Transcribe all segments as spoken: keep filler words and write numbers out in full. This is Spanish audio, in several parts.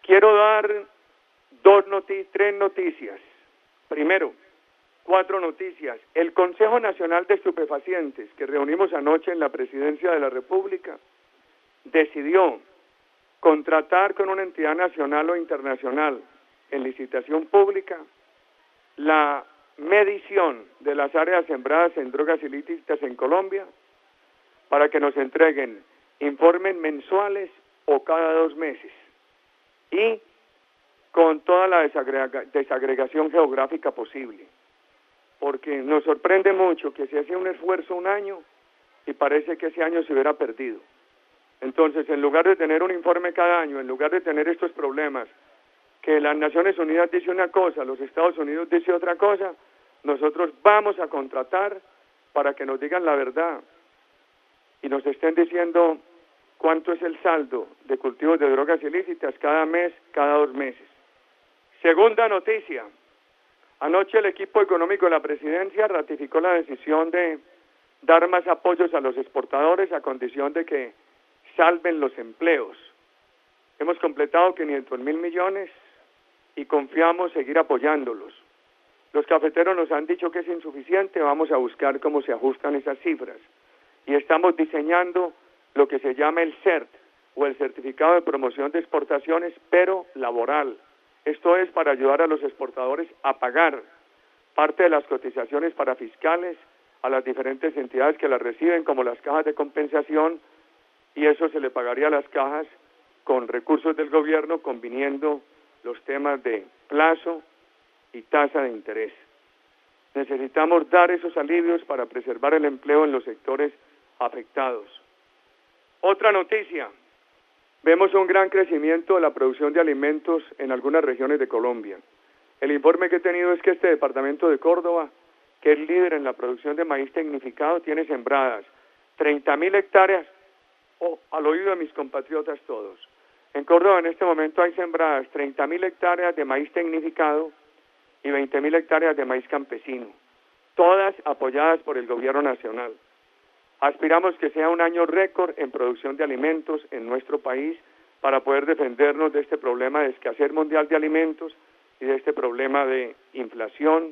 quiero dar dos noti- tres noticias. Primero, cuatro noticias. El Consejo Nacional de Estupefacientes, que reunimos anoche en la Presidencia de la República, decidió contratar con una entidad nacional o internacional en licitación pública la medición de las áreas sembradas en drogas ilícitas en Colombia para que nos entreguen informes mensuales o cada dos meses y con toda la desagrega- desagregación geográfica posible, porque nos sorprende mucho que se hace un esfuerzo un año y parece que ese año se hubiera perdido. Entonces, en lugar de tener un informe cada año, en lugar de tener estos problemas, que las Naciones Unidas dice una cosa, los Estados Unidos dice otra cosa, nosotros vamos a contratar para que nos digan la verdad y nos estén diciendo cuánto es el saldo de cultivos de drogas ilícitas cada mes, cada dos meses. Segunda noticia, anoche el equipo económico de la Presidencia ratificó la decisión de dar más apoyos a los exportadores a condición de que salven los empleos. Hemos completado quinientos mil millones y confiamos seguir apoyándolos. Los cafeteros nos han dicho que es insuficiente, vamos a buscar cómo se ajustan esas cifras. Y estamos diseñando lo que se llama el C E R T, o el Certificado de Promoción de Exportaciones, pero laboral. Esto es para ayudar a los exportadores a pagar parte de las cotizaciones para fiscales a las diferentes entidades que las reciben, como las cajas de compensación, y eso se le pagaría a las cajas con recursos del gobierno, conviniendo los temas de plazo y tasa de interés. Necesitamos dar esos alivios para preservar el empleo en los sectores afectados. Otra noticia, vemos un gran crecimiento de la producción de alimentos en algunas regiones de Colombia. El informe que he tenido es que este departamento de Córdoba, que es líder en la producción de maíz tecnificado, tiene sembradas treinta mil hectáreas, oh, al oído de mis compatriotas todos. En Córdoba en este momento hay sembradas treinta mil hectáreas de maíz tecnificado y veinte mil hectáreas de maíz campesino, todas apoyadas por el gobierno nacional. Aspiramos que sea un año récord en producción de alimentos en nuestro país para poder defendernos de este problema de escasez mundial de alimentos y de este problema de inflación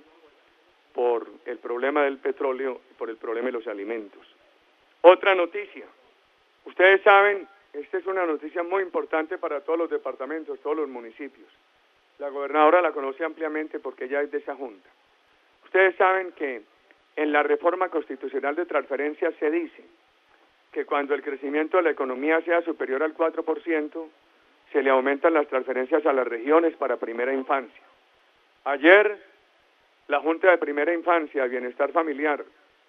por el problema del petróleo y por el problema de los alimentos. Otra noticia. Ustedes saben, esta es una noticia muy importante para todos los departamentos, todos los municipios. La gobernadora la conoce ampliamente porque ella es de esa junta. Ustedes saben que en la reforma constitucional de transferencias se dice que cuando el crecimiento de la economía sea superior al cuatro por ciento, se le aumentan las transferencias a las regiones para primera infancia. Ayer, la Junta de Primera Infancia y Bienestar Familiar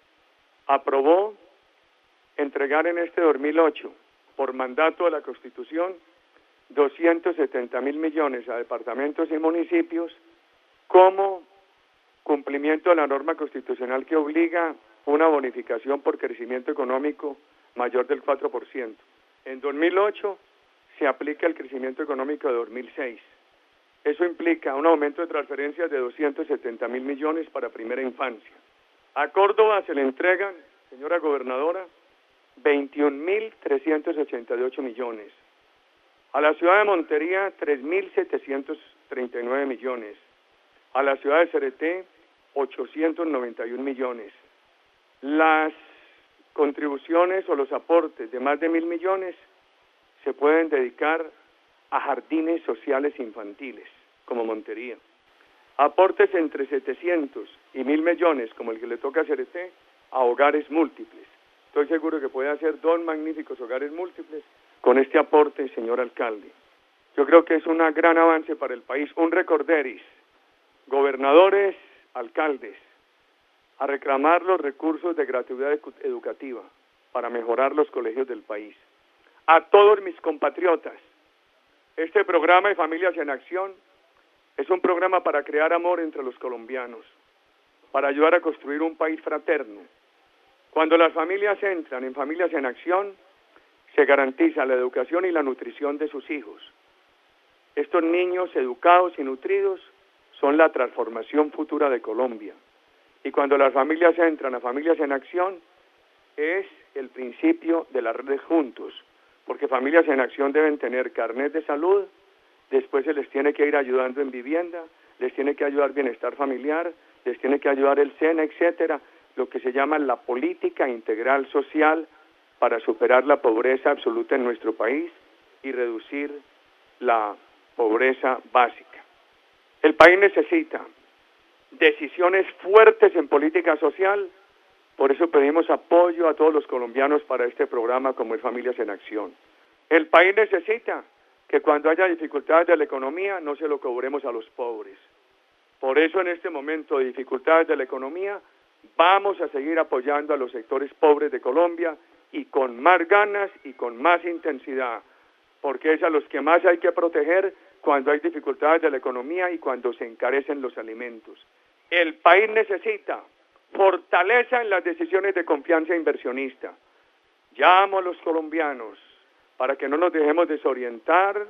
aprobó entregar en este dos mil ocho, por mandato de la Constitución, doscientos setenta mil millones a departamentos y municipios como cumplimiento de la norma constitucional que obliga una bonificación por crecimiento económico mayor del cuatro por ciento. En dos mil ocho se aplica el crecimiento económico de dos mil seis. Eso implica un aumento de transferencias de doscientos setenta mil millones para primera infancia. A Córdoba se le entregan, señora gobernadora, veintiún mil trescientos ochenta y ocho millones. A la ciudad de Montería, tres mil setecientos treinta y nueve millones. A la ciudad de Cereté, ochocientos noventa y un millones. Las contribuciones o los aportes de más de mil millones se pueden dedicar a jardines sociales infantiles, como Montería. Aportes entre setecientos y mil millones, como el que le toca a Cereté, a hogares múltiples. Estoy seguro que puede hacer dos magníficos hogares múltiples con este aporte, señor alcalde. Yo creo que es un gran avance para el país, un recorderis. Gobernadores, alcaldes, a reclamar los recursos de gratuidad educativa para mejorar los colegios del país. A todos mis compatriotas, este programa de Familias en Acción es un programa para crear amor entre los colombianos, para ayudar a construir un país fraterno. Cuando las familias entran en Familias en Acción, se garantiza la educación y la nutrición de sus hijos. Estos niños educados y nutridos son la transformación futura de Colombia. Y cuando las familias entran a Familias en Acción, es el principio de la red Juntos, porque Familias en Acción deben tener carnet de salud después se les tiene que ir ayudando en vivienda, les tiene que ayudar bienestar familiar, les tiene que ayudar el SENA, etcétera, lo que se llama la política integral social para superar la pobreza absoluta en nuestro país y reducir la pobreza básica. El país necesita decisiones fuertes en política social, por eso pedimos apoyo a todos los colombianos para este programa como es Familias en Acción. El país necesita que cuando haya dificultades de la economía no se lo cobremos a los pobres. Por eso en este momento de dificultades de la economía vamos a seguir apoyando a los sectores pobres de Colombia y con más ganas y con más intensidad, porque es a los que más hay que proteger cuando hay dificultades de la economía y cuando se encarecen los alimentos. El país necesita fortaleza en las decisiones de confianza inversionista. Llamo a los colombianos para que no nos dejemos desorientar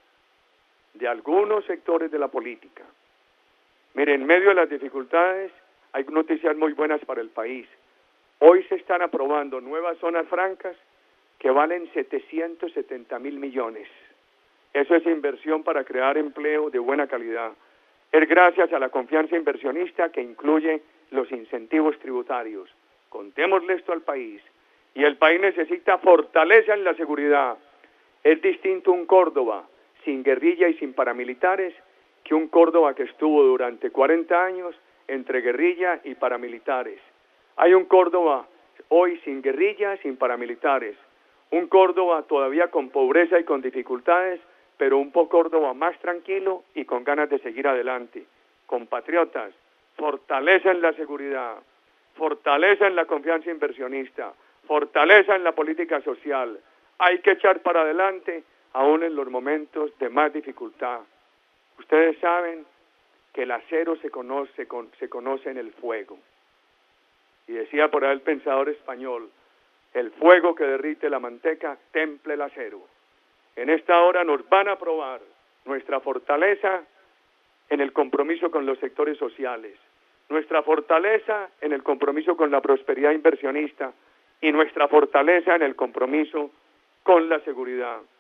de algunos sectores de la política. Miren, en medio de las dificultades hay noticias muy buenas para el país. Hoy se están aprobando nuevas zonas francas que valen setecientos setenta mil millones. Eso es inversión para crear empleo de buena calidad. Es gracias a la confianza inversionista que incluye los incentivos tributarios. Contémosle esto al país. Y el país necesita fortaleza en la seguridad. Es distinto un Córdoba sin guerrilla y sin paramilitares que un Córdoba que estuvo durante cuarenta años entre guerrilla y paramilitares. Hay un Córdoba hoy sin guerrilla, sin paramilitares. Un Córdoba todavía con pobreza y con dificultades, pero un poco Córdoba más tranquilo y con ganas de seguir adelante. Compatriotas, fortaleza en la seguridad, fortaleza en la confianza inversionista, fortaleza en la política social. Hay que echar para adelante aún en los momentos de más dificultad. Ustedes saben que el acero se conoce, con, se conoce en el fuego. Y decía por ahí el pensador español, el fuego que derrite la manteca temple el acero. En esta hora nos van a probar nuestra fortaleza en el compromiso con los sectores sociales, nuestra fortaleza en el compromiso con la prosperidad inversionista y nuestra fortaleza en el compromiso con la seguridad.